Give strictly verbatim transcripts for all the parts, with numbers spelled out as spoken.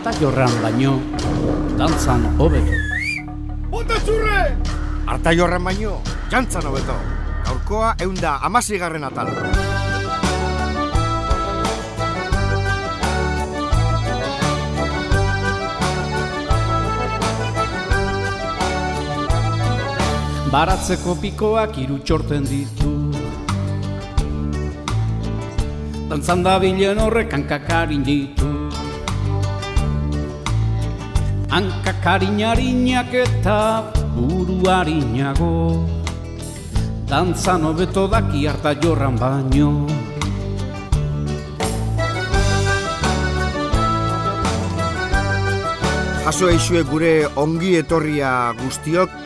Arta jorran baino, dantzan hobeto. Bota zurre! Arta jorran baino, jantzan hobeto. Gaurkoa eunda amasigarren atal. Baratzeko pikoak hiru txorten ditu. Dantzan dabilen horrek hankakarin ditu. Hankakarin-harinak eta buru-harinago. Dantzan hobeto daki harta jorran baino. Jaso eixue gure ongi etorria guztiok.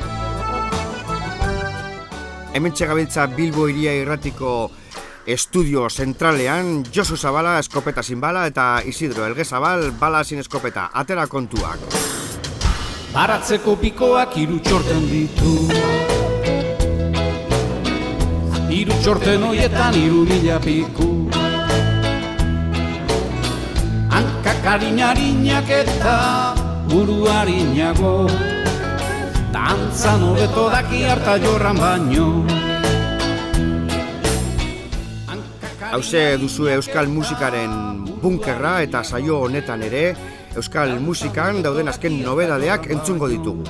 Hementxe gabiltza Bilbo Hiria Irratiko estudio zentralean, Josu Zabala eskopeta sin bala eta Isidro Elgezabal bala sin eskopeta. Atera kontuak. Baratzeko pikoak hiru txorten ditu. Hiru txorten hoietan hiru mila piku. Hankakarin-harinak eta buru-harinago. Dantzan hobeto daki harta jorran baino. Hauze duzue euskal musikaren bunkerra eta saio honetan ere euskal musikan dauden azken nobedadeak entzungo ditugu.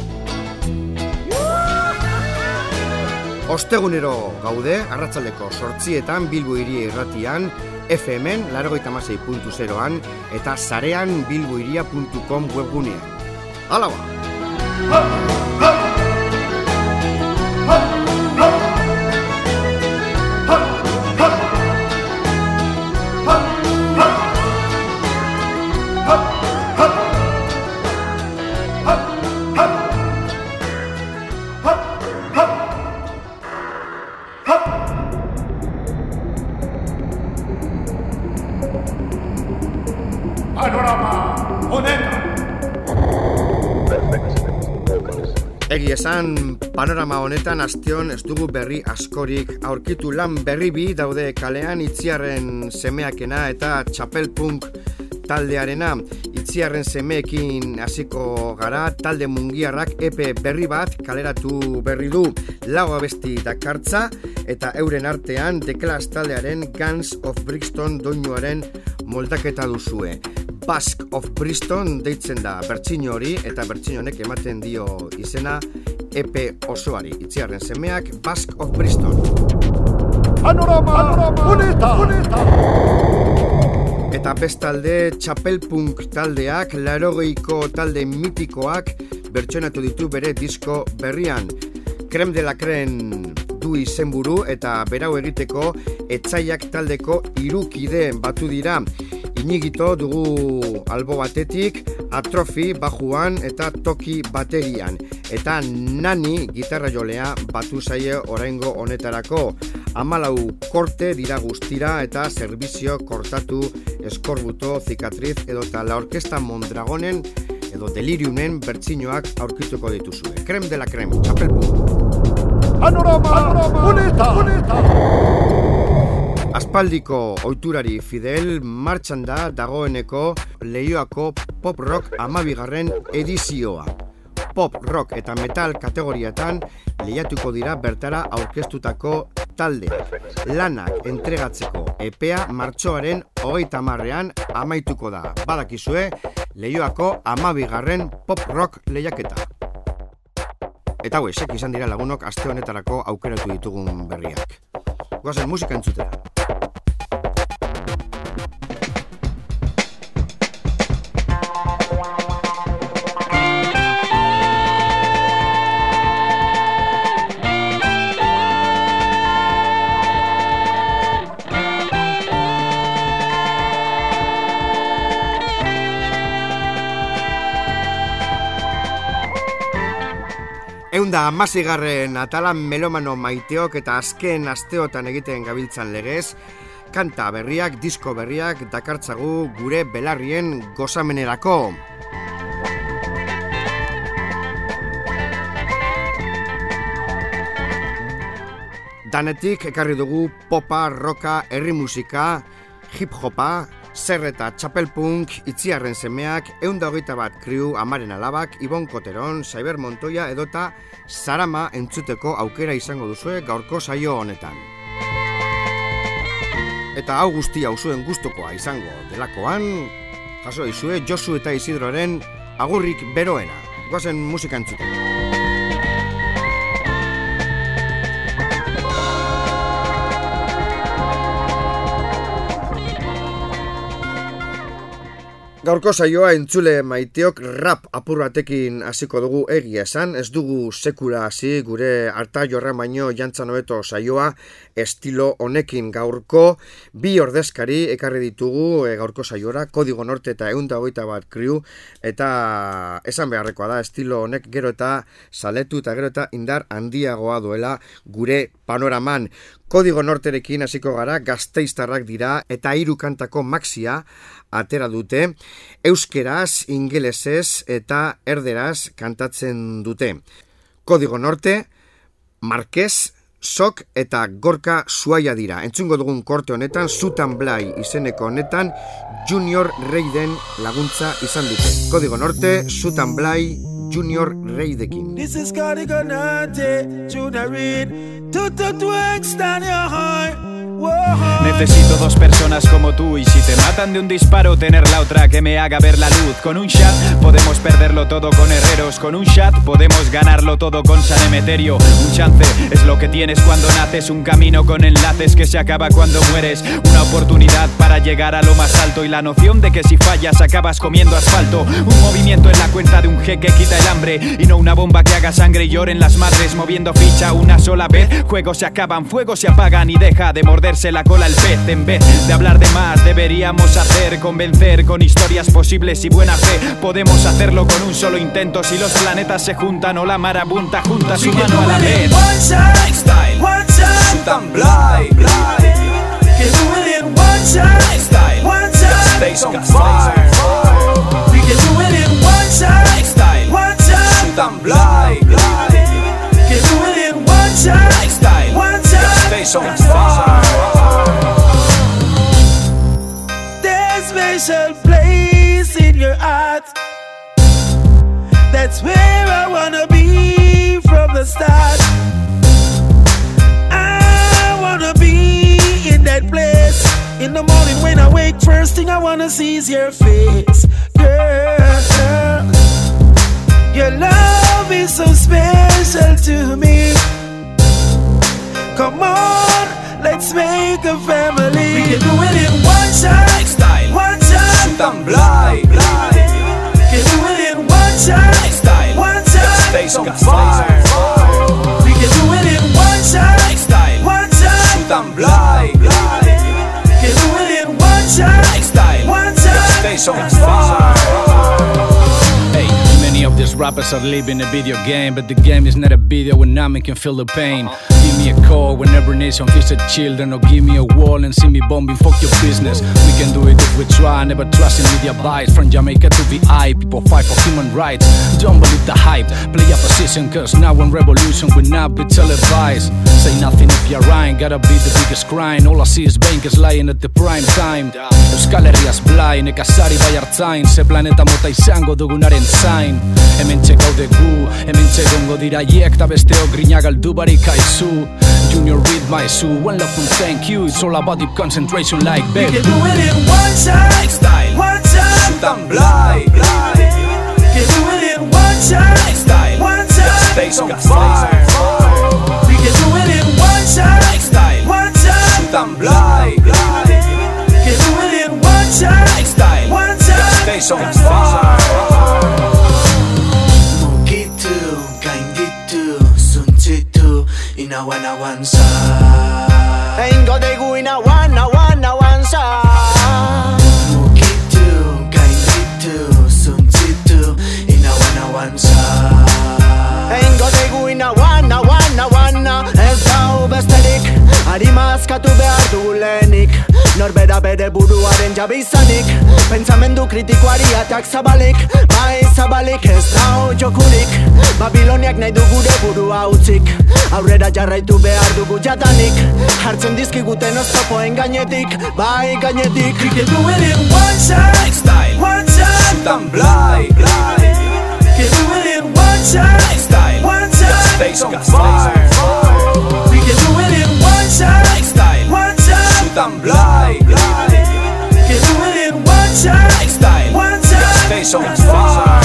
Ostegunero gaude, arratsaldeko zortzietan Bilbo Hiria Irratian, F M-en laurogeita hamasei puntu zeroan eta sarean bilbohiria puntu com webgunean. Hala ba! Egi esan, panorama honetan astion ez dugu berri askorik aurkitu. Lan berri bi daude kalean, Itziarren semeakena eta Txapelpunk taldearena. Itziarren semeekin hasiko gara, talde mungiarrak epe berri bat kaleratu berri du. Lau abesti dakartza eta euren artean The Clash taldearen Guns of Brixton doinuaren moldaketa duzue. Bask of Brixton deitzen da bertsino hori eta bertsino honek ematen dio izena epe osoari. Itziarren semeak Bask of Brixton. Panorama honeta! Eta bestalde Txapelpunk taldeak laurogeiko talde mitikoak bertsionatu ditu bere disko berrian. Creme de la Creme du izenburu eta berau egiteko Etzaiak taldeko hiru kide batu dira. Inigito dugu albo batetik, Atrofi bajuan eta Toki baterian. Eta Nani gitarra jolea batu zaie oraingo honetarako. Hamalau korte dira guztira eta zerbizio kortatu, eskorbuto, zikatriz edo eta la orkesta Mondragonen edo Deliriumen bertsinoak aurkituko dituzue. Creme de la Creme, Txapelpunk. Panorama honeta! Aspaldiko ohiturari fidel, martxan da dagoeneko Leioako pop rock amabigarren edizioa. Pop rock eta metal kategoriatan lehiatuko dira bertara aurkeztutako taldeak. Lanak entregatzeko epea martxoaren hogeita hamarrean amaituko da. Badakizue, Leioako amabigarren pop rock lehiaketa. Eta hau esek izan dira lagunok aste honetarako aukeratu ditugun berriak. Goazen musika entzutera. Eunda amasigarren atalan melomano maiteok eta azken asteotan egiten gabiltzan legez, kanta berriak, disko berriak dakartzagu gure belarrien gozamenerako. Danetik ekarri dugu popa, roka, herri musika, hip-hopa, Zer eta Txapelpunk, Itziarren semeak, eunda hogeita bat kriu, amaren alabak, Ibon Koteron, Saiber Montoya edota Sarama entzuteko aukera izango duzue gaurko saio honetan. Eta hau guztia usuen gustukoa izango delakoan, jaso izue Josu eta Isidroren agurrik beroena. Goazen musika entzuteko. Gaurko saioa entzule maiteok rap apur batekin hasiko dugu egia esan, ez dugu sekula hasi gure harta jorra baino jantzan hobeto saioa estilo honekin gaurko bi ordezkari ekarri ditugu e, gaurko saioara, Kodigo Norte eta ehun eta hogeita bat kriu, eta esan beharrekoa da estilo honek gero eta saletu eta gero eta indar handiagoa duela gure panoraman. Kodigo Norterekin hasiko gara, Gasteiztarrak dira eta hiru kantako maxia atera dute, euskeraz, ingelesez eta erderaz kantatzen dute. Kodigo Norte, Marquez, Sok eta Gorka Suaia dira. Entzungo dugun korte honetan, Zutan Blai izeneko honetan, Junior Reiden laguntza izan dute. Kodigo Norte, Zutan Blai, Junior Reidekin. This is Kodigo Norte, Junior Reid, tutu tuek stand your high. Necesito dos personas como tú y si te matan de un disparo tener la otra que me haga ver la luz. Con un shot podemos perderlo todo con herreros, con un shot podemos ganarlo todo con San Emeterio. Un chance es lo que tienes cuando naces, un camino con enlaces que se acaba cuando mueres, una oportunidad para llegar a lo más alto y la noción de que si fallas acabas comiendo asfalto. Un movimiento en la cuenta de un jeque quita el hambre y no una bomba que haga sangre y lloren las madres moviendo ficha una sola vez. Juegos se acaban, fuegos se apagan y deja de morder la cola el pez. En vez de hablar de más deberíamos hacer, convencer con historias posibles y buena fe. Podemos hacerlo con un solo intento si los planetas se juntan o la marabunta junta su mano a la vez. Lifestyle, Zutan Blai, que do it in one shot. Lifestyle, one shot, stays on fire. We can do it in one shot. Lifestyle, one shot, Zutan Blai, que do it in one shot. Lifestyle, one shot, stays on fire. Special place in your heart. That's where I wanna be from the start. I wanna be in that place. In the morning when I wake, first thing I wanna see is your face. Girl, girl, your love is so special to me. Come on, let's make a family. We can do it in one shot. Lifestyle, one shot. Zutan Blai, can do it in one shot. Lifestyle, one shot. Stays on fire. We can do it in one shot. Lifestyle, one shot. Zutan Blai, can do it in one shot. Lifestyle, one shot. Stays on fire. Hey, many of these rappers are living a video game, but the game is not a video when I can feel the pain. Give me a call whenever nation feels a children, or give me a wall and see me bombing, fuck your business. We can do it if we try, never trust in media bites. From Jamaica to V I, people fight for human rights. Don't believe the hype, play a position, cause now in revolution will not be televised. Say nothing if you're right, gotta be the biggest crime. All I see is bankers lying at the prime time. Euskal Herriaz blai, nekazari bai hartzain, ze planeta mota izango dugunaren zain. Hemen txekaude gu, hemen txegongo dira hiek, ta besteok grina galdu barik haizu. Junior Reid my Sue, one love and thank you. It's all about deep concentration like baby. We can do it in one shot. Lifestyle, one shot. Zutan Blai, can do it in one shot. Lifestyle, one shot. Stays on fire. We can do it in one shot. Lifestyle, one shot. Zutan Blai, can do it in one shot. Lifestyle, one shot. Stays on fire. Mugitu, gainditu, zuntzitu, inawan awanza. Eingo degu inawan awan awanza. Mugitu, gainditu, zuntzitu, inawan awanza. Eingo degu inawan awan awan. Ez dau besterik, harimazkatu behar du lehenik. Norbera bere buruaren jabe izanik, pentsamendu kritikoari atak zabalik, bai zabalik ez dao jokurik. Babiloniak nahi du gure burua utzik, aurrera jarraitu behar dugu jadanik. Hartzen dizkiguten oztopoen gainetik, bai gainetik. We can do it in one shot, style, one shot, shoot and fly, fly. We can do it in one shot, style, one shot, space on fire. We can do it in one shot, style, one shot, shoot and fly, fly. We can do it in one shot, style, one shot, space on fire.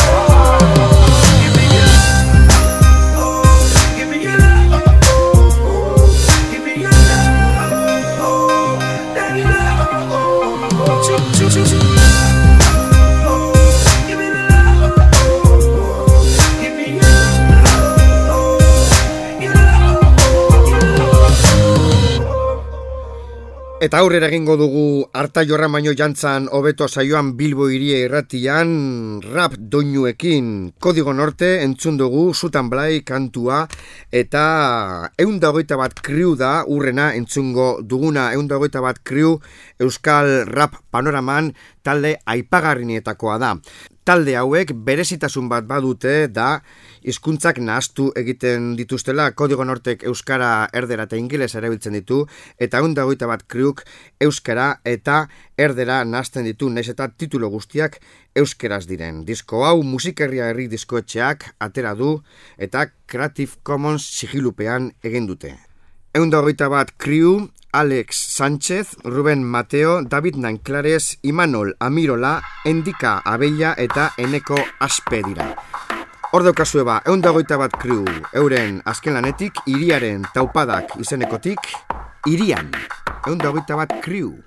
Eta aurrera egingo dugu Arta Jorra Maino Jantzan hobeto saioan Bilbo hiria irratian rap doinuekin Kodigo Norte entzun dugu Zutan Blai kantua eta ehun eta hogeita bat kriu da urrena entzungo duguna ehun eta hogeita bat kriu Euskal Rap Panoraman talde aipagarrienetakoa da. Talde hauek berezitasun bat badute da hizkuntzak nahastu egiten dituztela. Kodigo Nortek euskara, erdera eta ingelesa erabiltzen ditu eta ehun eta hogeita bat kriuk euskara eta erdera nahasten ditu, nahiz eta titulo guztiak euskeraz diren. Disko hau Musikerria Herri diskoetxeak atera du eta Creative Commons sigilupean egin dute. ehun eta hogeita bat kriu, Alex Sánchez, Ruben Mateo, David Nanclares, Imanol Amirola, Endika Abella eta Eneko Aspe dira. Hor daukazue ba, ehun eta hogeita bat kriu, euren azken lanetik, Hiriaren taupadak izenekotik, Hirian, ehun eta hogeita bat kriu.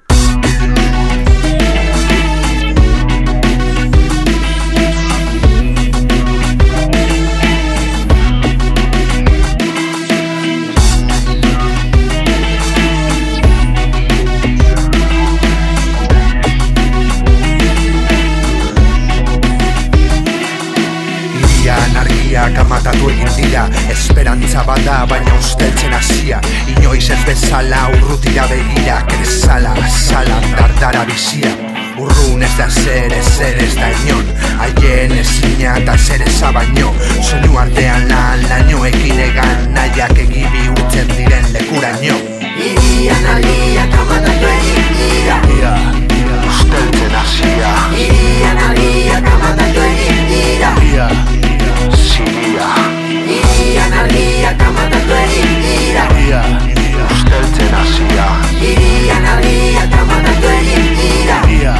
Kamatatu egin dira, esperantza bada baina usteltzen hasia. Inoiz ez bezala urrutira begira, krezala, salan dardara bizia. Urrun ez da zer, ezer ez da inon, haien ezina eta zer eza baino. Soinu artean lan, lainoekin egan, nahiak egibi urtzen diren lekuraino. Irian agia kamatatu egin dira, Ia, usteltzen hasia. Irian agia kamatatu egin dira, Ia, Siria. Irian agia kamatatu egin dira, Ia, usteltzen hasia. Irian agia kamatatu egin dira, Ia,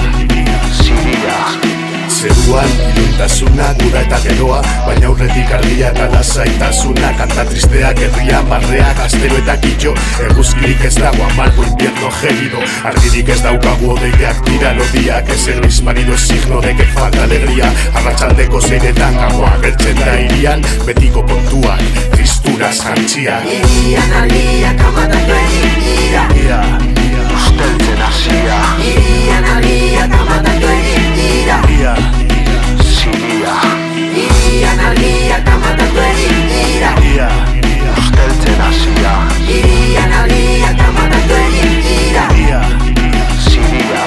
Siria. Zeruan, iluntasuna, gura eta geroa, baina aurretik argia eta lasaitasuna. Kanta tristeak, herria, barrea, gaztero eta kitxo. Eguzkirik ez dago, amargo invierno gélido. Argirik ez daukagu odeiak dira lodiak. Ez el gris marido es signo de que falta alegría. Arratsaldeko zeiretan gagoa gertzen da hirian, betiko kontuak, tristuras jantziak. Irian agia kamatatu egin dira, Ia, usteltzen hasia. Irian agia kamatatu egin dira, Ia, Siria. Irian agia kamatatu egin dira, Ia, usteltzen hasia. Irian agia kamatatu egin dira, Ia, Siria.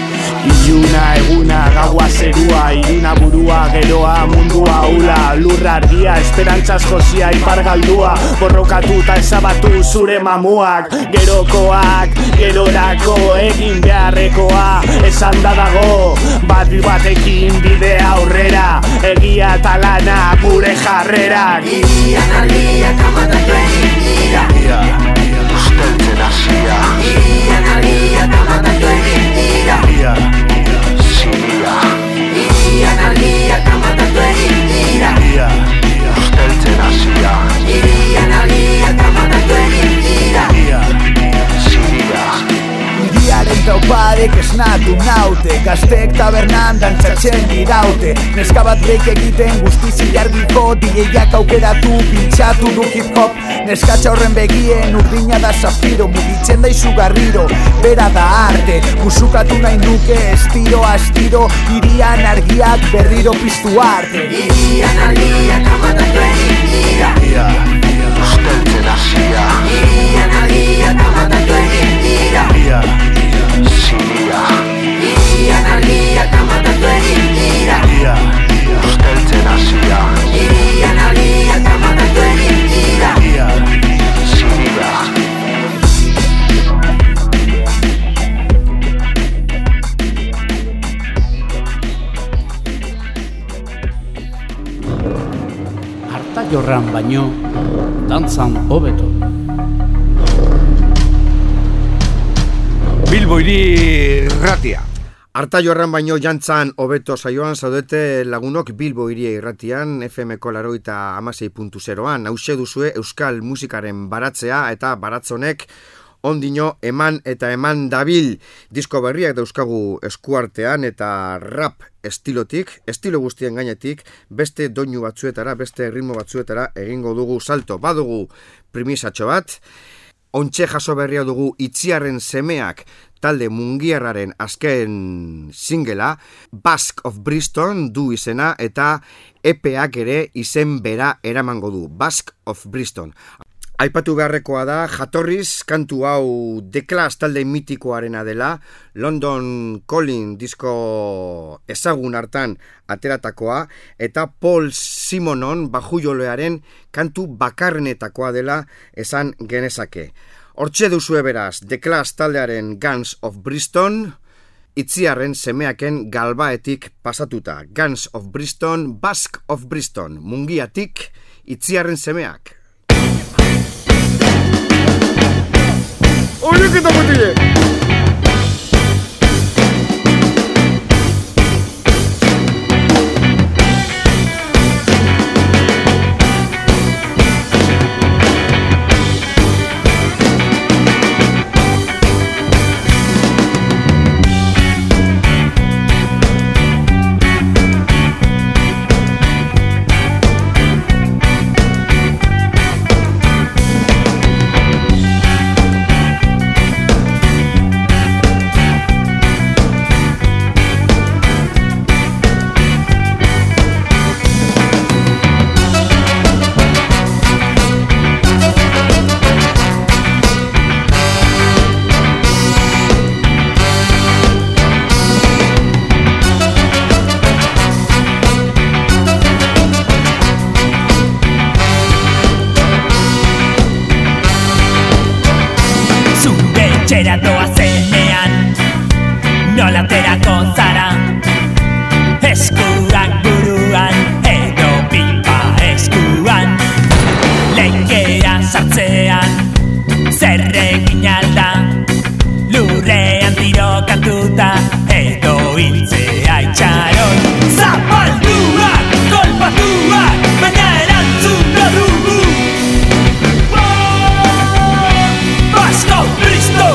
Iluna eguna, gaua zerua, iruna burua, geroa, mundua ula, lurra argia, esperantzaz josia, ipar galdua, borrokatuta ezabatu zure mamuak, gerokoak, gerorako egin beharrekoa, esan da dago, bat batekin bidea aurrera, egia eta lana gure jarrerak. Irian agia kamatatu egin dira, Ia, usteltzen hasia. Irian agia kamatatu egin dira, Ia, Siria. Irian agia kamatatu egin dira, Ia, usteltzen hasia. Irian agia kamatatu egin dira, Ia, Siria. Hiriaren taupadek esnatu naute, gaztek tabernan dantzatzen diraute. Neska bat break egiten guztiz ilargiko, D J-ak aukeratu pintxatu du hip hop. Neskatxa horren begien urdina da zafiro, mugitzen da izugarriro, bera da arte. Musukatu nahi nuke estiro astiro, hirian argiak berriro piztu arte. Irian agia kamatatu egin dira, Ia, usteltzen hasia. Irian agia kamatatu egin dira, Ia, Siria. Irian agia kamatatu egin Artajorran baino, dantzan hobeto. Bilbo hiri irratia. Artajorran baino jantzan hobeto saioan zaudete lagunok Bilbo hiria irratian F M-ko laurogeita hamasei puntu zeroan. Hauxe duzue euskal musikaren baratzea eta baratzonek ondino eman eta eman dabil. Disko berriak dauzkagu eskuartean eta rap estilotik, estilo guztien gainetik, beste doinu batzuetara, beste ritmo batzuetara egingo dugu salto. Badugu primisatxo bat, ontxe jaso berria dugu Itziarren semeak talde mungiarraren azken singela, Bask of Bristol du izena eta E P-ak ere izen bera eramango du, Bask of Bristol. Aipatu beharrekoa da, jatorriz kantu hau The Clash talde mitikoarena dela, London Calling disko ezagun hartan ateratakoa, eta Paul Simonon bajujolearen kantu bakarrenetakoa dela esan genezake. Hortxe duzue beraz, The Clash taldearen Guns of Bristol, Itziarren semeaken galbaetik pasatuta. Guns of Bristol, Bask of Bristol, mungiatik Itziarren semeak. Oye, ¿qué te putille? Doa zenean, nola terako zara, eskuak buruan, edo pipa eskuan, leikea sartzean, zer egin alda, lurrean tirokatuta, edo hiltzea itxaron. Zapalduak, kolpatuak, baina erantzun da dugu. Bask of Bristol!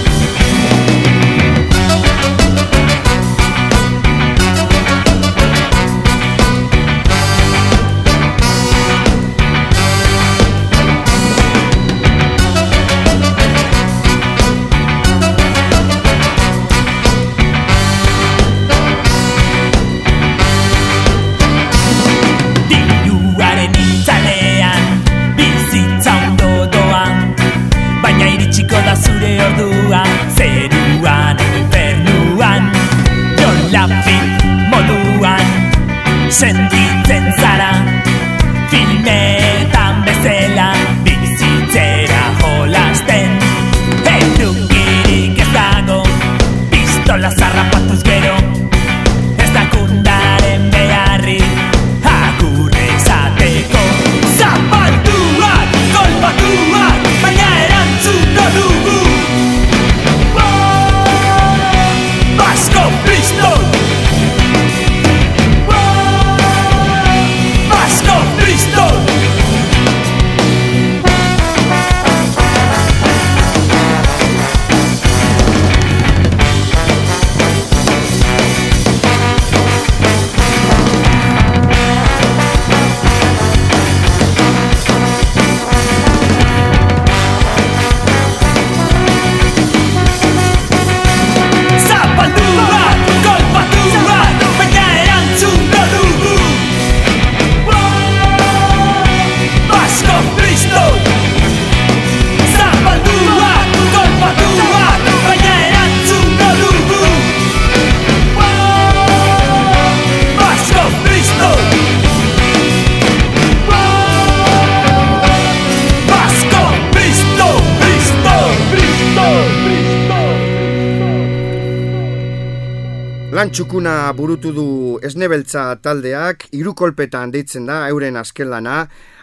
Zure ordua, zeruan, infernuan, jolafit moduan, sentitzen zara, filmetan bezala, bizitzera jolasten. Edukirik ez dago, pistola zarrapatuz gero, ez dakundaren beharrik, agurre izateko. Zapalduak, kolpatuak, baina erantzun da dugu. Bask of Bristol! Bask of Bristol! Lan txukuna burutu du Esnebeltza taldeak, hiru kolpetan deitzen da euren azken lana,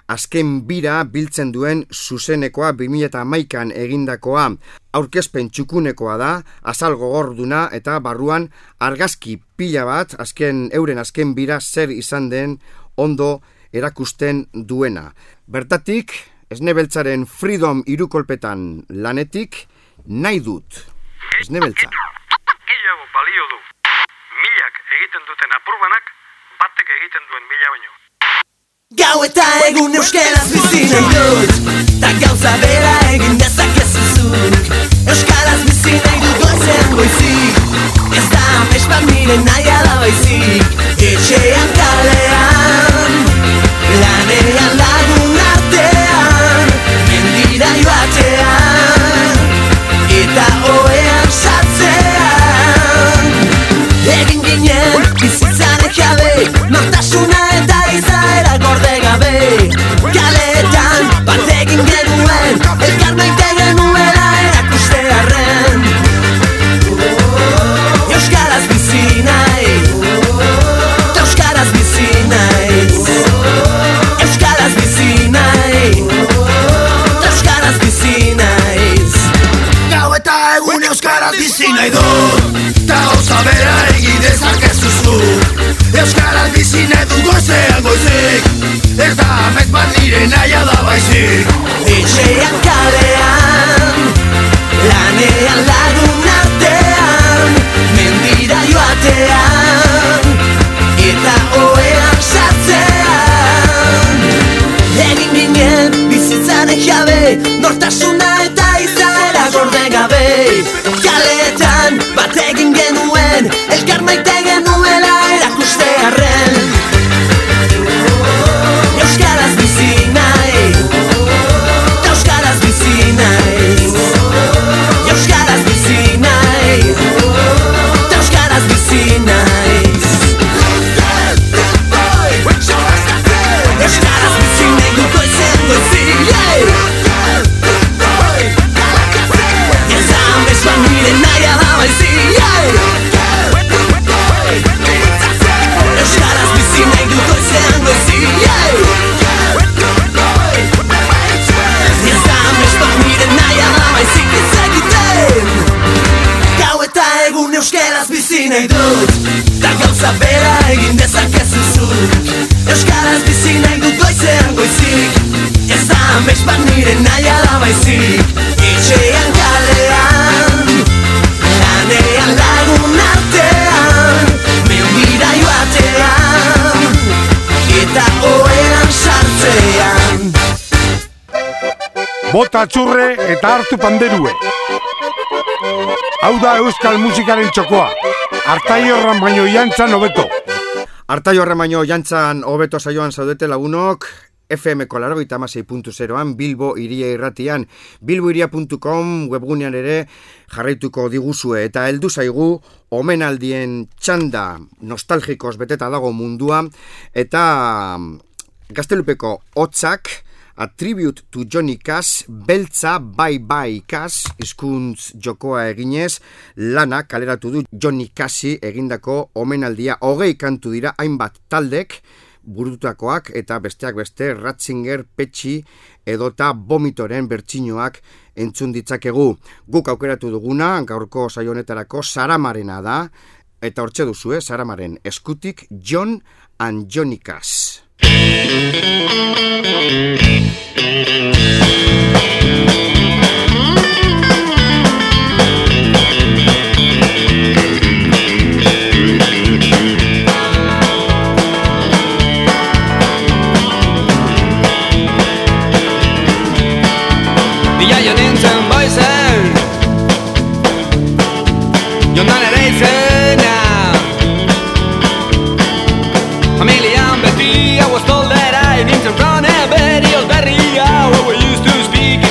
azken bira biltzen duen zuzenekoa bi mila hamaikan egindakoa. Aurkezpen txukunekoa da, azal gogorduna eta barruan argazki pila bat, azken euren azken bira zer izan den ondo erakusten duena. Bertatik, Esne Beltzaren Freedom hirukolpetan lanetik, nahi dut. Esne Beltza. Gehiago balio du. Milak egiten duten apurbanak, batek egiten duen mila baino. Gau eta egun euskaraz bizi nahi dut, ta gauza bera egin dezakezu zuk. Euskaraz bizi nahi dut goizean goizik, ez da amets bat nire nahi ala baizik. Etxean kalean, lanean lagun artean, mendira joatean, eta oean sartzean. Egin ginen bizitzan jabe, nortasuna eta izaera gorde gabe. Kaletan bat egin genuen, elkar maite genuela erakustearren. Euskaraz bizi nahi, euskaraz bizi naiz. Euskaraz bizi nahi, euskaraz bizi naiz. Gau eta egun euskaraz bizi nahi dut, ta gauza bera egin dezakezu zuk. Euskaraz bizi nahi dut goizean goizik, ez da amets bat nire nahia da baizik. Etxean kalean, lanean lagun artean, mendira joatean, eta oean sartzean. Egin ginen bizitzaren jabe, nortasuna eta izaera gorde gabe. Kaletan bat egin genuen, elkar maite genuela erakustearren. Euskaraz bizi nahi, euskaraz bizi naiz. Euskaraz bizi nahi, euskaraz bizi naiz. Euskaraz bizi nahi dut goizen goizik, ez da amets bat nire nahi ala baizik. Euskaraz bizi nahi dut goizean goizik, ez da amets bat nire nahi ala baizik ez egiten. Gau eta egun euskaraz bizi nahi dut, ta gauza bera egin dezakezu zuk. Euskaraz bizi nahi dut goizean goizik, ez da amets bat nire nahi ala baizik. Etxean kalean, lanean lagun artean, mendira joatean, eta oean sartzean. Bota txurre eta hartu panderue. Hau da euskal musikaren txokoa. Artai horran baino jantzan hobeto. Artai horran baino jantzan hobeto saioan zaudete lagunok. F M-ko laurogeita hamasei puntu zeroan, Bilbo Iria irratian, bilboiria puntu com webgunean ere jarraituko diguzue. Eta heldu zaigu omenaldien txanda nostalgikoz beteta dago mundua, eta Gaztelupeko hotzak, A Tribute to Johnny Cash, Beltza Bye Bye Cash, hizkuntz jokoa eginez, lana kaleratu du Johnny Cashi egindako omenaldia. Hogei kantu dira, hainbat taldek burututakoak, eta besteak beste Ratzinger, Petxi edota Vomitoren bertsinoak entzun ditzakegu. Guk aukeratu duguna, gaurko saio honetarako Saramarena da, eta hortxe duzu, eh, Saramaren eskutik John and Johnny Cash. Diaio nintzen boizen, jondan ere izena, familian beti hau ez toldera, nintzen from berri os berria, where we used to speak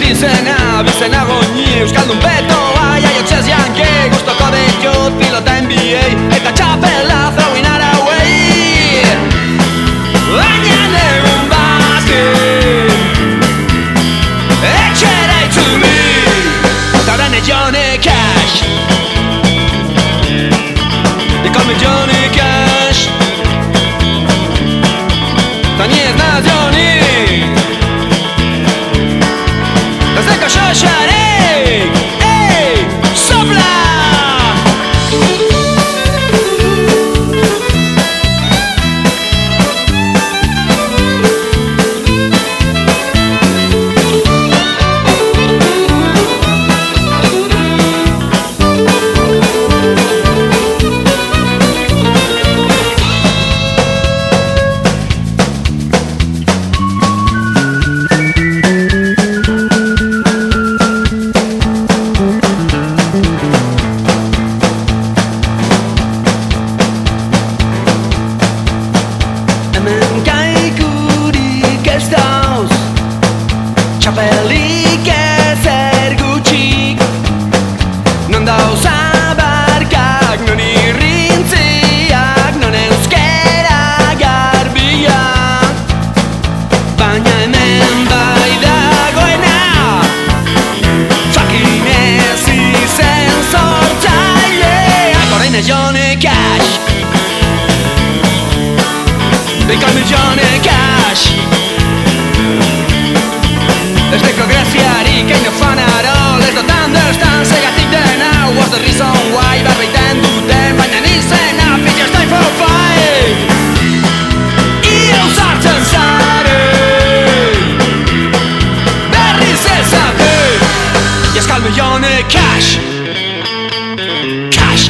bizena, bizena goni euskaldun betoa, jaiotzez janke, gustoko deiot pilota N B A, eta txapela throwing out away. Baina egun baten, etxera itzuli, eta orain Johnny Cash. They call me Johnny Cash. To nie jest nas Johnny. Los dejo Shosharek. Ej, sopla. Txapelik ezer gutxik, non dauz abarkak, non irrintziak, non euskera garbiak. Baina hemen bai dagoena, fucking ez izen sortzaileak. Orain ez Johnny Cash, they call me Johnny Cash. Ez deko graziarik egin ofan arol, ez dut understand segatik dena. What's the reason why barreiten duten, baina nizena bitch time for a fight. Iau sartzen zare, berriz ezate, jaskal milione cash, cash.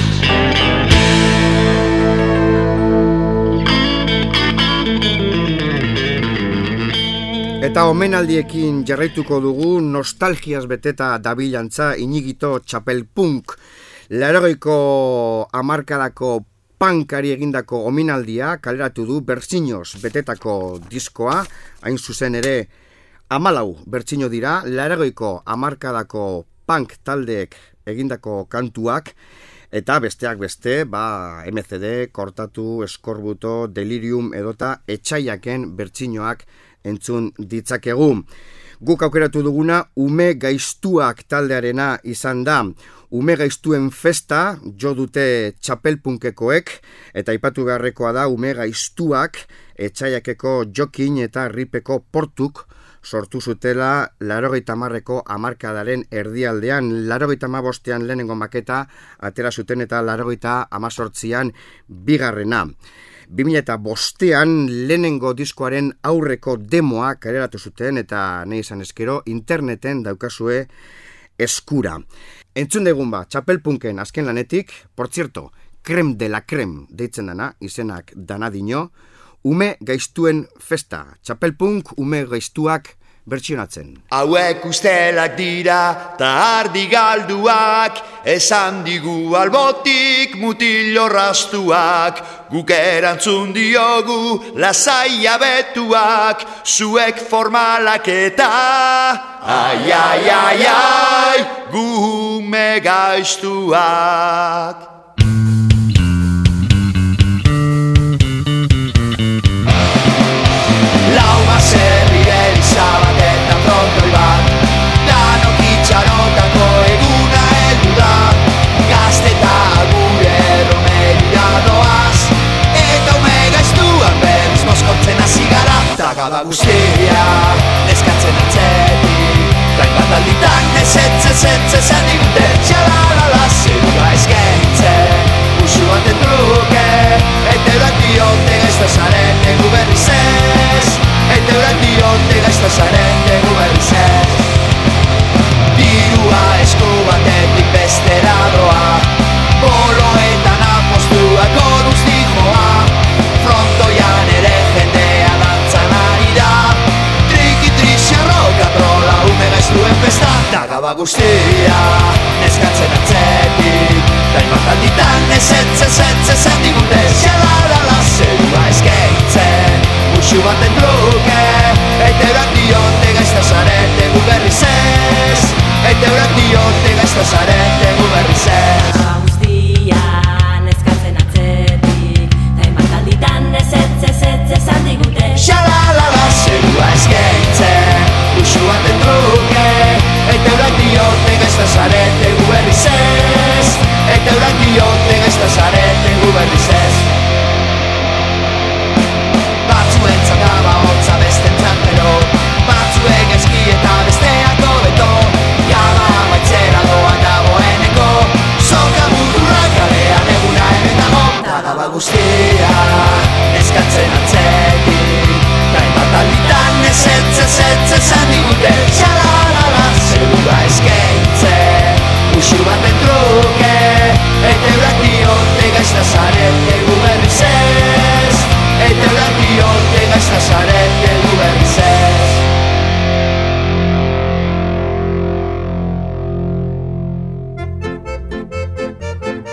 Eta omenaldiekin jarraituko dugu nostalgiaz beteta dabilantza Iñigito Txapelpunk. Laurogeiko hamarkadako punkari egindako omenaldia kaleratu du bertsinoz betetako diskoa, hain zuzen ere hamalau bertsino dira, laurogeiko hamarkadako punk taldeek egindako kantuak, eta besteak beste, ba, M C D, Kortatu, Eskorbuto, Delirium edota Etxaiaken bertsinoak entzun ditzakegu. Guk aukeratu duguna Ume Gaiztuak taldearena izan da. Ume Gaiztuen festa jo dute Txapelpunkekoek, eta aipatu beharrekoa da Ume Gaiztuak Etxaiakeko Jokin eta Ripeko Portuk sortu zutela laurogeita hamarreko hamarkadaren erdialdean. Laurogeita hamabostean lehenengo maketa atera zuten eta laurogeita hamazortzian bigarrena. bi mila bostean lehenengo diskoaren aurreko demoa kaleratu zuten eta nahi izan eskero interneten daukazue eskura. Entzun degun ba, Txapelpunken azken lanetik, por cierto, Creme de la Creme deitzen dana, izenak danadino, Ume Gaiztuen festa, Txapelpunk Ume Gaiztuak bertsionatzen. Hauek ustelak dira ta ardi galduak, esan digu albotik mutil orrastuak, guk erantzun diogu lasai abetuak, zuek formalak eta ai, ai, ai, ai, Ume Gaiztuak. Lau baserriren izabat eta frontoi bat, danok itxarotako eguna heldu da, gazteta gure romerira doaz, eta Ume Gaiztuan berriz mozkortzen hasi gara. Tagada guztia neskatzen atzetik, dain bat alditan ezetz ezetz esan digute, txalalala zerua eskaintzen, usu baten truke, eta eurak diote gaizta zaren egu berriz ez, eta eurak diote gaizta zaren egu berriz ez. Dirua esku batetik bestera doa, boloetan apostua goruz dijoa, frontoian ere jendea dantzan ari da, triki-trixia rokatrola Ume Gaiztuen festa. Tagaba guztia neskatzen atzetik, dain bat alditan ezetz ezetz esan digute, txalalala zerua eskaintzen, usu baten truke, eta eurak diote gaizta zaren egu berriz ez.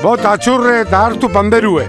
bota atxurre eta hartu panderue.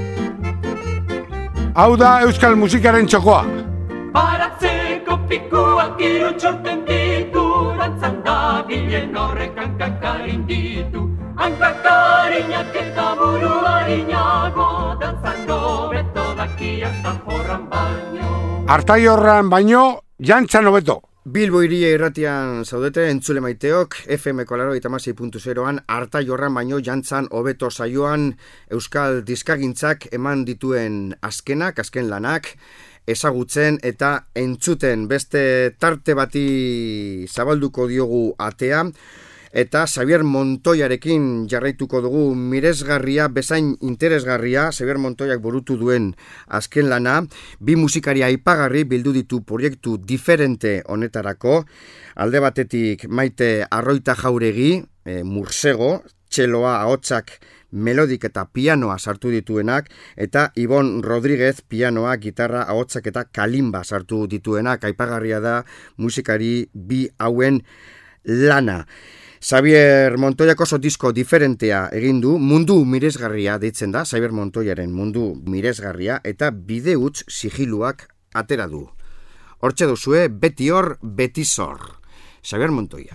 Hau da euskal musikaren txokoa. Baratzeko pikuak hiru txorten ditu, dantzan da bilen horrek hankakarin ditu. Hankakarinak eta buru harinago, dantzan hobeto dakiak da jorran baino. Artai horran baino, jantzan hobeto. Bilbo iria irratian zaudete entzule maiteok, F M-ko laurogeita hamasei puntu zeroan Artai horran baino jantzan hobeto saioan euskal diskagintzak eman dituen azkenak, azken lanak, ezagutzen eta entzuten beste tarte bati zabalduko diogu atea, eta Xabier Montoyarekin jarraituko dugu miresgarria, bezain interesgarria, Xabier Montoyak burutu duen azken lana, bi musikari aipagarri bildu ditu proiektu diferente honetarako, alde batetik Maite Arroita Jauregi, e, Mursego, txeloa, ahotsak, melodik eta pianoa sartu dituenak, eta Ibon Rodríguez pianoa, gitarra, ahotsak eta kalimba sartu dituenak, aipagarria da musikari bi hauen lana. Xabier Montoyak oso disko diferentea egin du, mundu miresgarria deitzen da, Xabier Montoyaren mundu miresgarria, eta bideuts sigiluak atera du. Hortxe duzue, beti hor, beti zor. Xabier Montoya.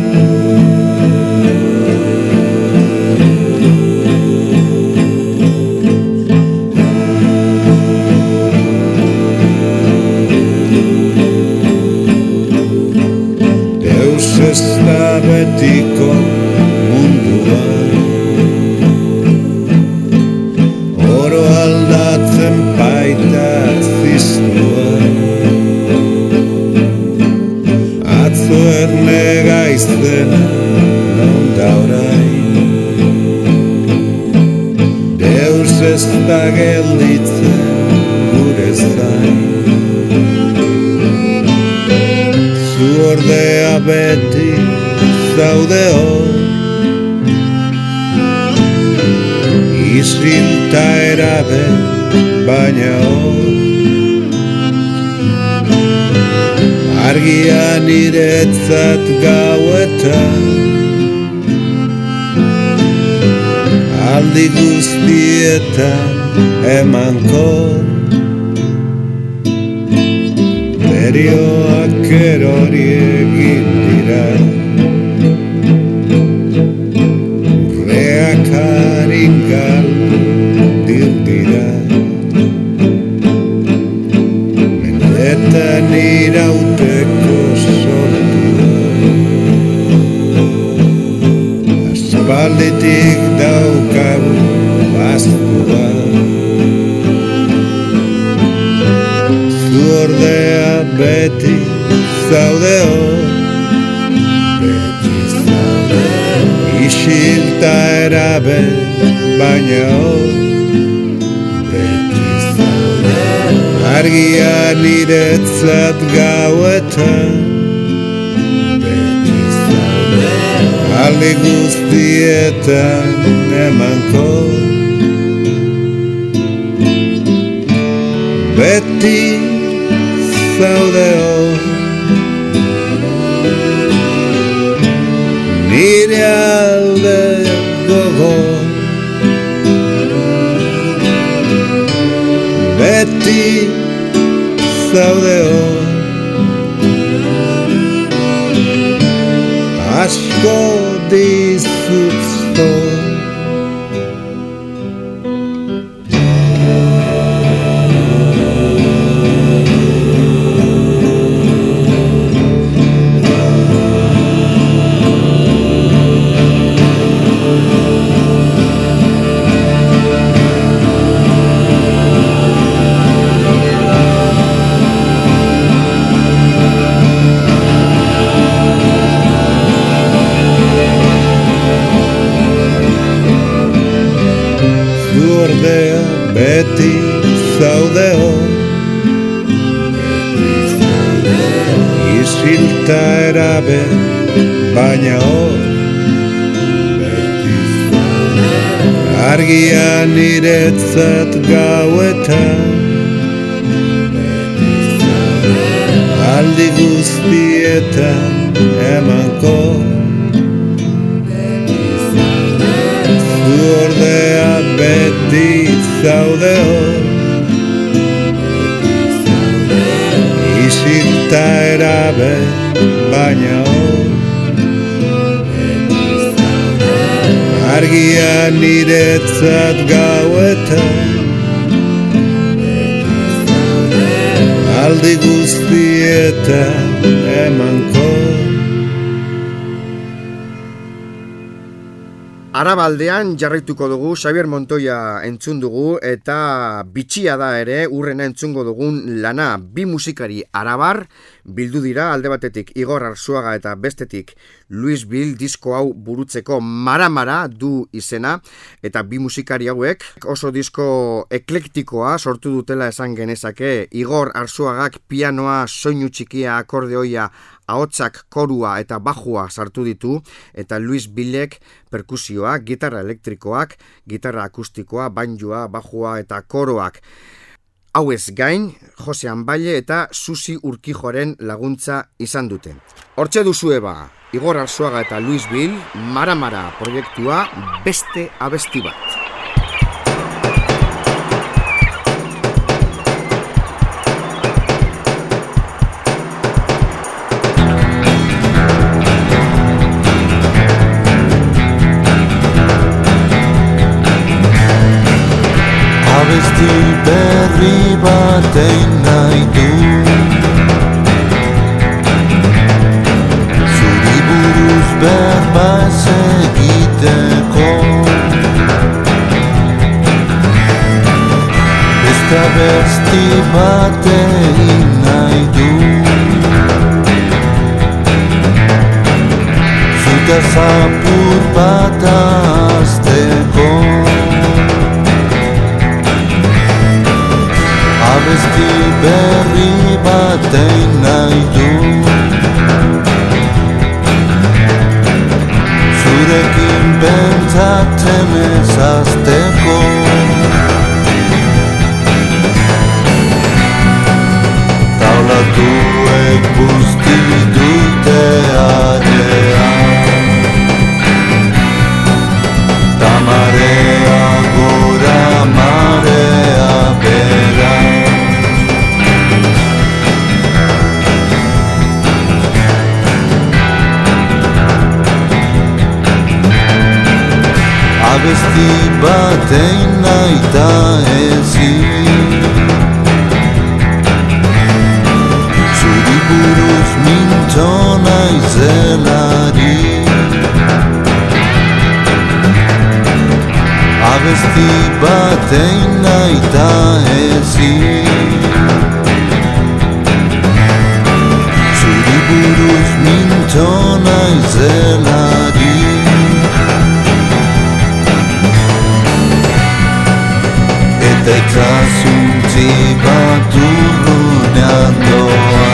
Ez da betiko mundua, oro aldatzen baita ziztua. Atzo erne gaiztena non da orain, deus ez da gelditzen gure zain. Ordea beti zaude hor, isilta erabe baina hor, argia niretzat gauetan, aldi guztietan emankor. Serioak erori egin dira, urreak haringal dildira, mendetan irauteko sortua, aspalditik daukagu bastua. Ordea beti zaude hor, beti zaude hor, isilta erabe baina hor, beti zaude hor, argia niretzat gauetan, beti zaude hor, aldi guztietan emankor. Beti zaude hor, nire alde gogor. Beti zaude hor, asko dizut zor. Beti zaude hor, isilta erabe baina hor, argia niretzat gauetan, aldi guztietan emankor. ordea beti zaude hor. Isilta erabe baina hor. Argia niretzat gauetan, aldi guztietan emanko. Arabaldean jarraituko dugu, Xabier Montoya entzun dugu, eta bitxia da ere, urrena entzungo dugun lana. Bi musikari arabar bildu dira, alde batetik Igor Arzuaga eta bestetik Luis Bill, disko hau burutzeko Mara-Mara du izena, eta bi musikari hauek oso disko eklektikoa sortu dutela esan genezake. Igor Arzuagak pianoa, soinu txikia, akordeoia, ahotsak, korua eta bajua sartu ditu, eta Luis Billek perkusioa, gitarra elektrikoak, gitarra akustikoa, banjoa, bajua eta koroak. Hauez gain, Jose Anbaile eta Susi Urkijoren laguntza izan dute. Hortxe duzue ba, Igor Arzuaga eta Luis Bill, Mara-Mara proiektua beste abesti bat. Abesti berri bat egin nahi du, zuri buruz berba ez egiteko. Beste abesti bat egin nahi du, zutaz apur bat azteko. Abesti berri bat egin nahi du, zurekin pentsatzen ez azteko. Taulatuek busti dute area, ta marea gora, marea bera. Abesti bat egin nahi da ezin, zuri buruz minto nahi zelari. Abesti bat egin nahi da ezin, zuri buruz minto nahi zelari. Eta zuntzi bat urrunean doa,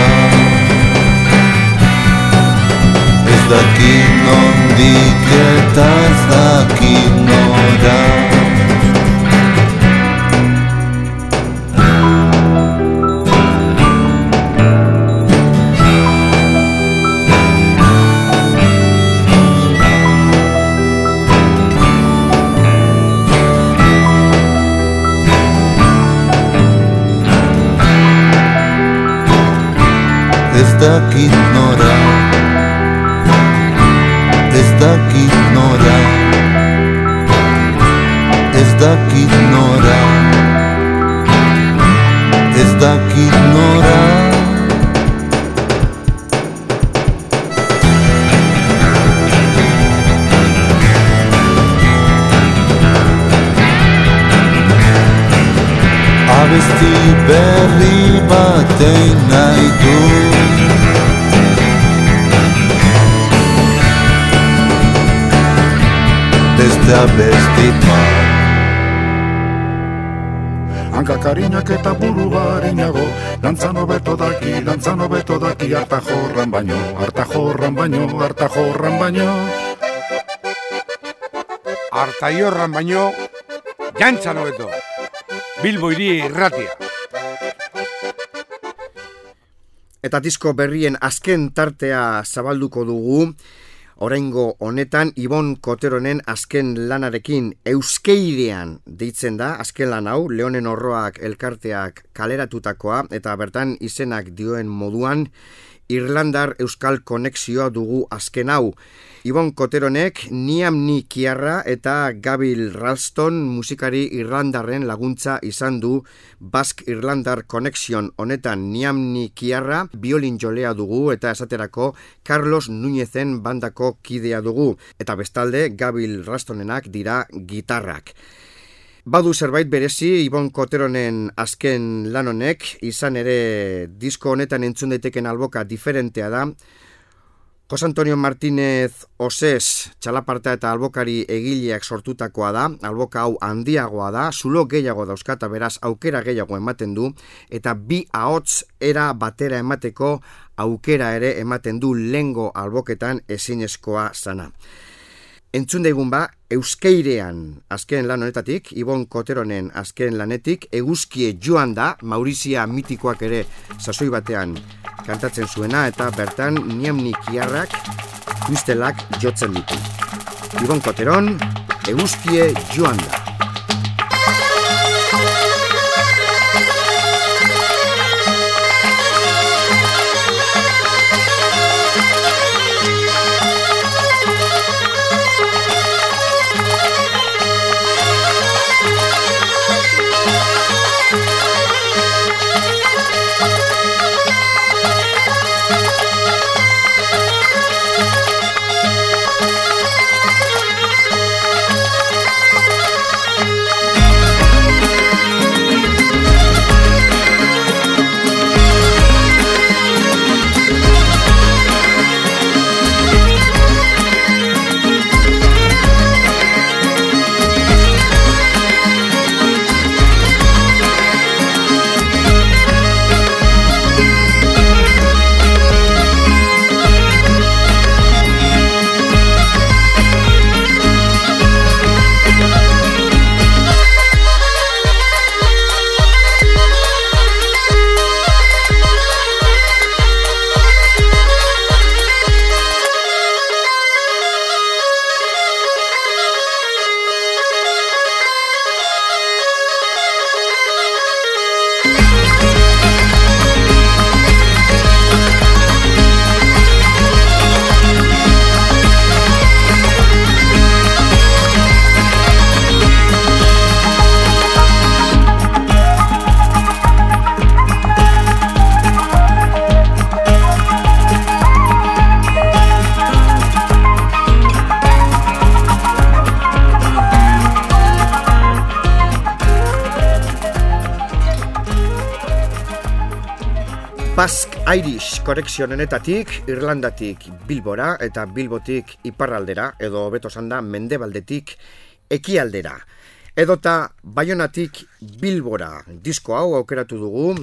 ez dakit nondik eta ez dakit nora. Ez dakit nora, ez dakit nora, ez dakit nora, ez dakit nora. Abesti berri bat egin nahi du, beste abesti bat. Hankakarinak eta buru barinago, dantzan hobeto daki, dantzan hobeto daki, harta jorran baino, harta jorran baino, harta jorran baino. Harta jorran baino, jantzan hobeto. Bilbo hiri irratia. Eta disko berrien azken tartea zabalduko dugu. Oraingo honetan Ibon Koteronen azken lanarekin Euskeirean deitzen da, azken lan hau, Leonen Orroak elkarteak kaleratutakoa, eta bertan izenak dioen moduan, Irlandar Euskal Konexioa dugu azken hau. Ibon Koteronek Niam Ni Kiarra eta Gabil Ralston musikari irlandarren laguntza izan du Basque Irlandar Connection honetan. Niam Ni Kiarra biolin jolea dugu eta esaterako Carlos Núñezen bandako kidea dugu. Eta bestalde Gabil Ralstonenak dira gitarrak. Badu zerbait berezi Ibon Koteronen azken lan honek, izan ere disko honetan entzun daiteken alboka diferentea da. Jose Antonio Martínez Osés txalaparta eta albokari egileak sortutakoa da, alboka hau handiagoa da, zulo gehiago dauzkata beraz aukera gehiago ematen du, eta bi ahots era batera emateko aukera ere ematen du lengo alboketan ezinezkoa zana. Entzun daigun ba, Euskeirean azken lan honetatik, Ibon Koteronen azken lanetik, eguzkie joan da, Maurizia mitikoak ere sasoi batean kantatzen zuena, eta bertan Niam Ni Kiarrak tuistelak jotzen ditu. Ibon Koteron, eguzkie joan da. Basque Irish korekzionenetatik, Irlandatik Bilbora eta Bilbotik iparraldera, edo hobeto esanda mendebaldetik ekialdera. Edota Baionatik Bilbora disko hau aukeratu dugu,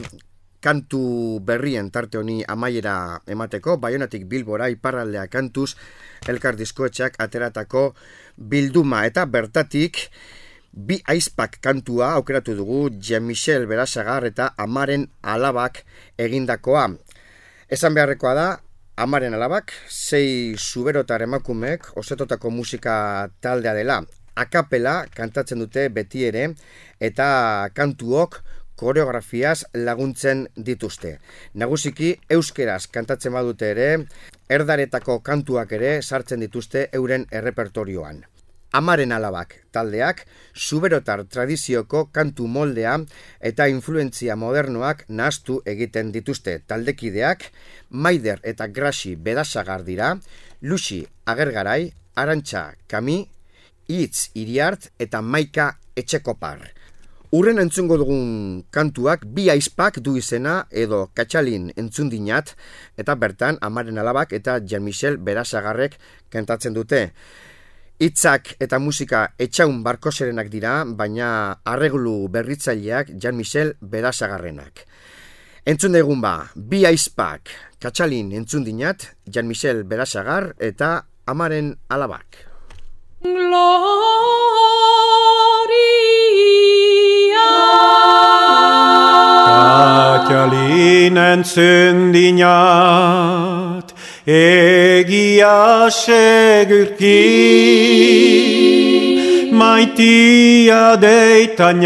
kantu berrien tarte honi amaiera emateko, Baionatik Bilbora iparraldea kantuz elkar diskoetxeak ateratako bilduma, eta bertatik Bi aizpak kantua aukeratu dugu Jean-Michel Berasagar eta Amaren Alabak egindakoa. Esan beharrekoa da, Amaren Alabak, sei zuberotar emakumeek osetotako musika taldea dela. Akapela kantatzen dute beti ere, eta kantuok koreografiaz laguntzen dituzte. Nagusiki euskeraz kantatzen badute ere, erdaretako kantuak ere sartzen dituzte euren errepertorioan. Amaren Alabak taldeak zuberotar tradizioko kantu moldea eta influentzia modernoak nahastu egiten dituzte. Taldekideak Maider eta Graxi Berasagar dira, Luxi Agergarai, Arantxa Kami, Itz Iriart eta Maika Etxekopar. Urren entzungo dugun kantuak Bi aizpak du izena edo Katxalin entzundinat, eta bertan Amaren Alabak eta Jean-Michel Berasagarrek kantatzen dute. Hitzak eta musika Etxaun Barkoserenak dira, baina arreglu berritzaileak Jean-Michel Berasagarrenak. Entzun daigun ba, Bi aizpak, Katxalin entzundinat, Jean-Michel Berasagar eta Amaren Alabak. Gloria Katxalin entzundinat, egin Egia segurki, maitia deitan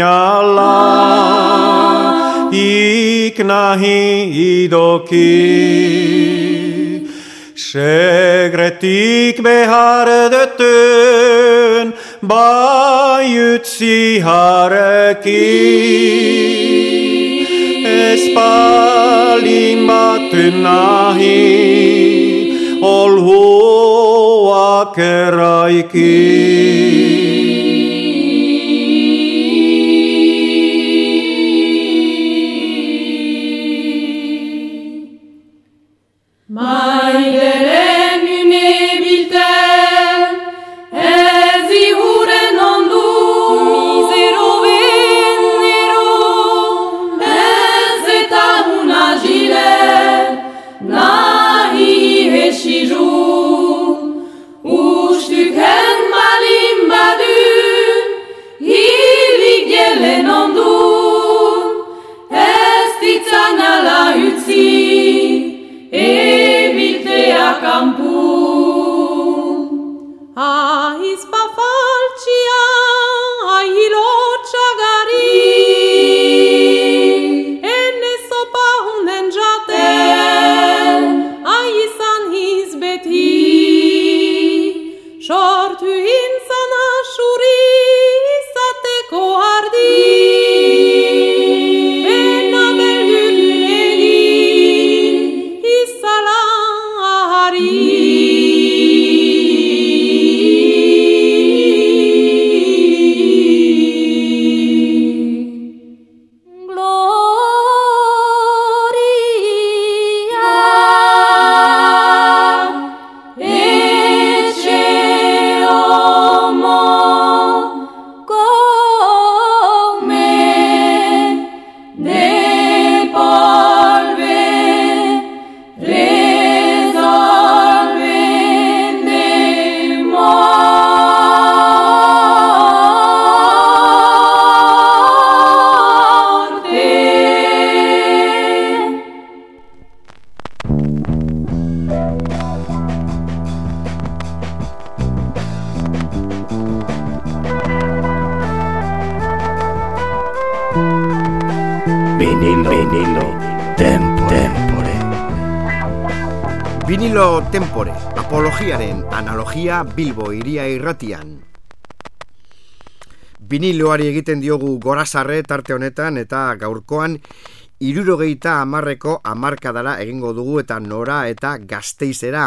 jala, ik nahi idoki. Segretik behar dutun, bai utzi hareki. Espalin batun nahi, olhuak eraiki. Vinilo Tempore, apologiaren analogia Bilbo iria irratian. Viniloari egiten diogu gorazarre tarte honetan eta gaurkoan hirurogeita hamarreko hamarkadara egingo dugu eta nora eta Gasteizera.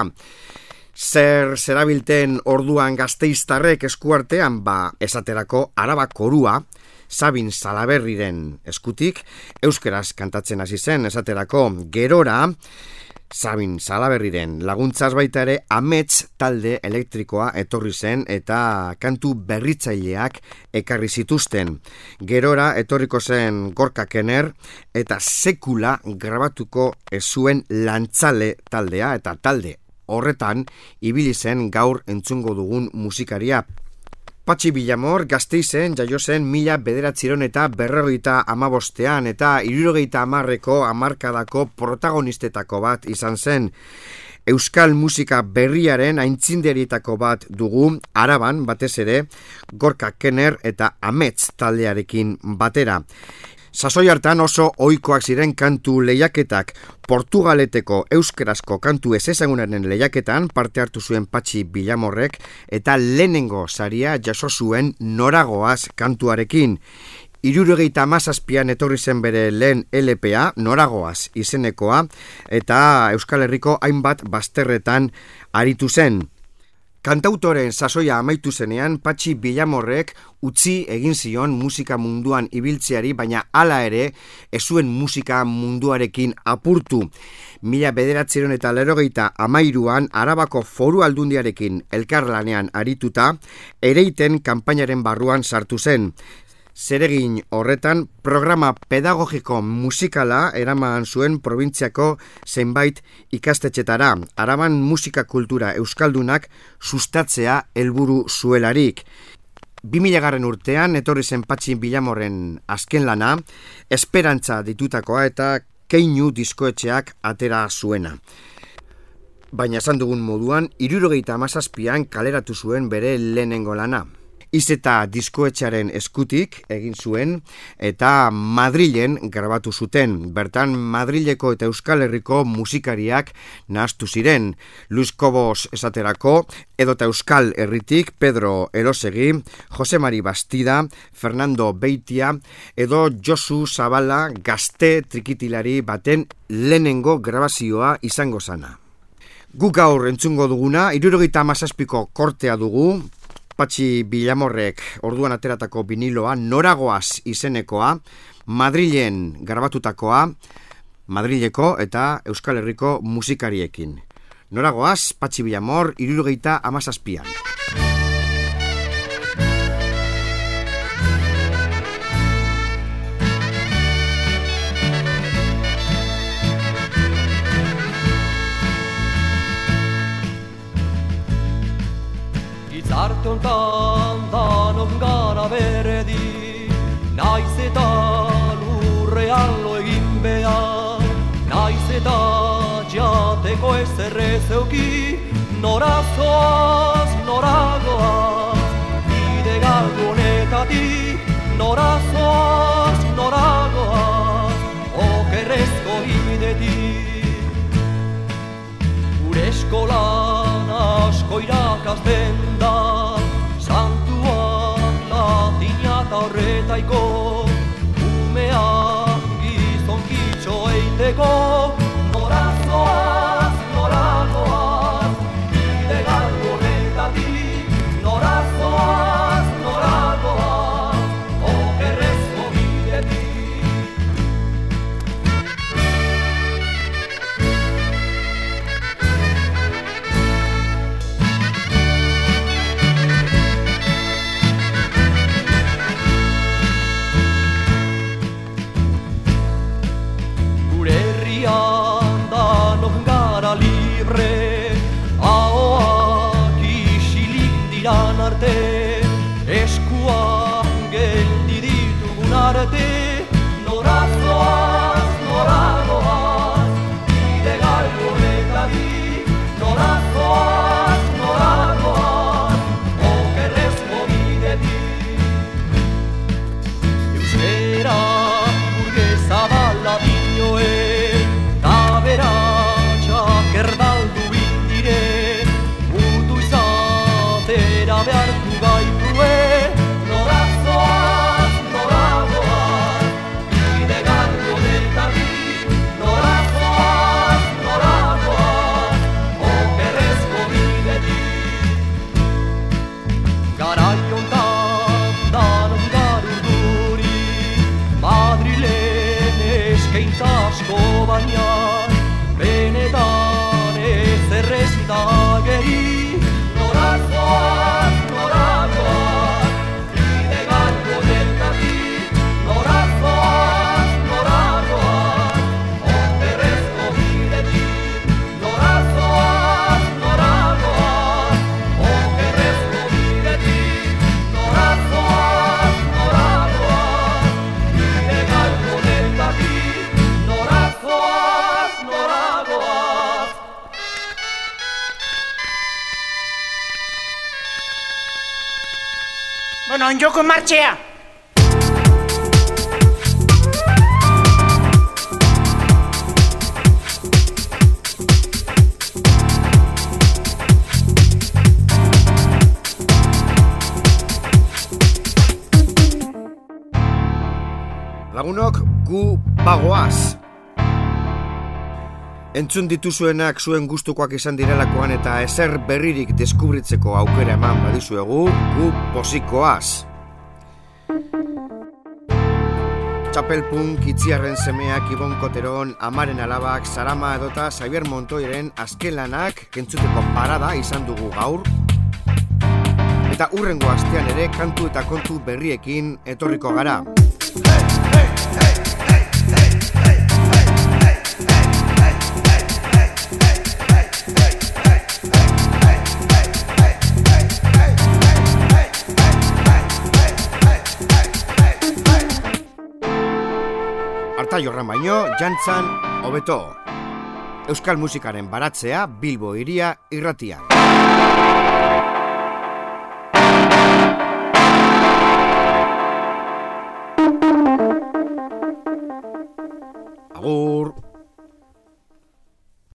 Zer zerabilten orduan gasteiztarrek eskuartean, ba esaterako Araba korua, Sabin Salaberriren eskutik, euskeraz kantatzen hasi zen esaterako gerora, Sabin Salaberriren laguntzaz baita ere amets talde elektrikoa etorri zen eta kantu berritzaileak ekarri zituzten. Gerora etorriko zen Gorka Kenner eta sekula grabatuko ez zuen Lantzale taldea eta talde horretan ibili zen gaur entzungo dugun musikaria. Patxi Villamor Gasteizen jaio zen mila bederatziehun eta berrogeita hamabostean eta hirurogeita hamarreko hamarkadako protagonistetako bat izan zen. Euskal musika berriaren aintzinderietako bat dugu Araban batez ere Gorka Kenner eta Amets taldearekin batera. Sasoi hartan oso ohikoak ziren kantu lehiaketak. Portugaleteko euskerazko kantu ezezagunaren lehiaketan parte hartu zuen Patxi Villamorrek eta lehenengo saria jaso zuen Noragoaz kantuarekin. Hirurogeita hamazazpian etorri zen bere lehen L P A, Noragoaz izenekoa, eta Euskal Herriko hainbat bazterretan aritu zen. Kantautoren sasoia amaitu zenean, Patxi Villamorrek utzi egin zion musika munduan ibiltzeari, baina hala ere ez zuen musika munduarekin apurtu. Mila bederatziehun eta laurogeita hamairuan Arabako Foru Aldundiarekin elkarlanean arituta, Ereiten kanpainaren barruan sartu zen. Zeregin horretan, programa pedagogiko musikala eraman zuen probintziako zenbait ikastetxetara. Araban musika kultura euskaldunak sustatzea helburu zuelarik. bi mila garren urtean etorri zen Patxi Villamorren azken lana, Esperantza ditutakoa eta Keinu diskoetxeak atera zuena. baina esan dugun moduan, hirurogeita hamazazpian kaleratu zuen bere lehenengo lana. Izeta diskoetxearen eskutik egin zuen eta Madrilen grabatu zuten. Bertan Madrileko eta Euskal Herriko musikariak nahastu ziren. Luis Cobos esaterako, edota Euskal Herritik Pedro Elosegui, Jose Mari Bastida, Fernando Beitia, edo Josu Zabala gazte trikitilari baten lehenengo grabazioa izango zana. Guk gaur entzungo duguna, hirurogeita hamazazpiko kortea dugu, Patxi Villamorrek orduan ateratako biniloa, Noragoaz izenekoa, Madrilen grabatutakoa, Madrileko eta Euskal Herriko musikariekin. Noragoaz, Patxi Villamor, hirurogeita hamazazpian. Arte hontan danon gara beredi, naiz eta lurrean lo egin behar, naiz eta jateko ezer ez euki, nora zoaz, nora goaz, bide galdu honetatik, nora zoaz, nora goaz, okerrezko bidetik. Gure eskolan asko irakazten da, santuak latina eta horretaiko, umeak gizonkitxo eiteko, nora zoaz, nora goaz, bide galdu honetatik, nora zoaz, nora goaz, okerrezko bidetik. Ahoak isilik diran arte, eskuan geldi ditugun arte, nora zoaz, nora goaz, bide galdu honetatik, nora zoaz, nora goaz, okerrezko bidetik. Euskera burgesa bala dinoen, tabera erdaldu indire, mutu izatera behartu gaitue, nora zoaz, nora goaz, bide galdu honetatik, nora zoaz, nora goaz, okerrezko bidetik. Garai hontan danon garur duri, Madrilen eskaintza asko baina, benetan zerrezita geri, nora zoaz, nora goaz, bide galdu honetatik, nora zoaz, nora goaz, okerrezko bidetik, nora zoaz, nora goaz, okerrezko bidetik, nora zoaz, nora goaz, bide galdu honetatik, nora zoaz, nora goaz. Bueno, en joko martxea! Lagunok, gu bagoaz. Entzun dituzuenak zuen gustukoak izan direlakoan eta ezer berririk deskubritzeko aukera eman badizuegu, gu posikoaz. Txapelpunk, Itziarren semeak, Ibon Koteron, Amaren alabak, Sarama edota Xabier Montoiren azken lanak entzuteko parada izan dugu gaur. Eta hurrengo astean ere kantu eta kontu berriekin etorriko gara. Arta jorran baino, jantzan hobeto. Euskal musikaren baratzea Bilbo Hiria irratia. Agur.